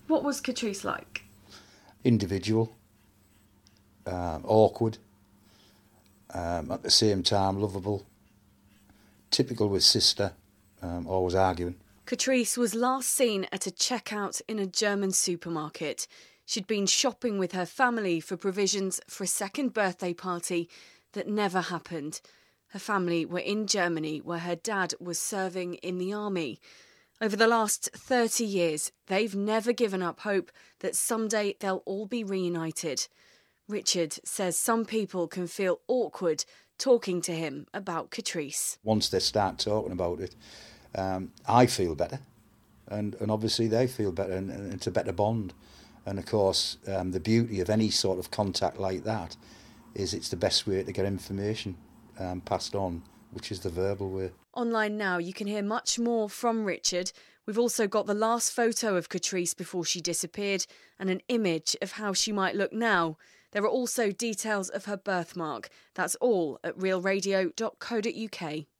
What was Catrice like? Individual, awkward, at the same time lovable, typical with sister, always arguing. Catrice was last seen at a checkout in a German supermarket. She'd been shopping with her family for provisions for a second birthday party that never happened. Her family were in Germany, where her dad was serving in the army. Over the last 30 years, they've never given up hope that someday they'll all be reunited. Richard says some people can feel awkward talking to him about Catrice. Once they start talking about it, I feel better, and obviously they feel better, and it's a better bond. And of course, the beauty of any sort of contact like that is it's the best way to get information passed on, which is the verbal way. Online now, you can hear much more from Richard. We've also got the last photo of Catrice before she disappeared and an image of how she might look now. There are also details of her birthmark. That's all at realradio.co.uk.